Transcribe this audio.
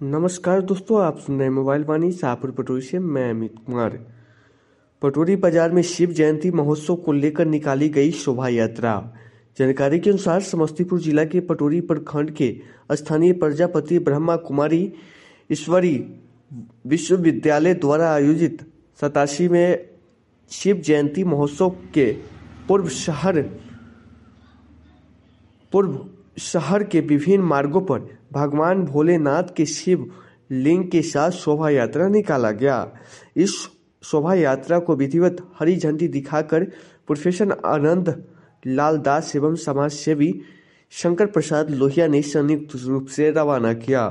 नमस्कार दोस्तों, आप सुन रहे हैं मोबाइल वाणी शाहपुर पटोरी से। मैं अमित कुमार। पटोरी बाजार में शिव जयंती महोत्सव को लेकर निकाली गई शोभा यात्रा। जानकारी के अनुसार समस्तीपुर जिला के पटोरी प्रखंड के स्थानीय प्रजापति ब्रह्मा कुमारी ईश्वरी विश्वविद्यालय द्वारा आयोजित 87वें शिव जयंती महोत्सव के पूर्व शहर के विभिन्न मार्गों पर भगवान भोलेनाथ के शिव लिंग के साथ शोभा यात्रा निकाला गया। इस शोभा यात्रा को विधिवत हरी झंडी दिखाकर प्रोफेसर आनंद लाल दास एवं समाज सेवी शंकर प्रसाद लोहिया ने संयुक्त रूप से रवाना किया।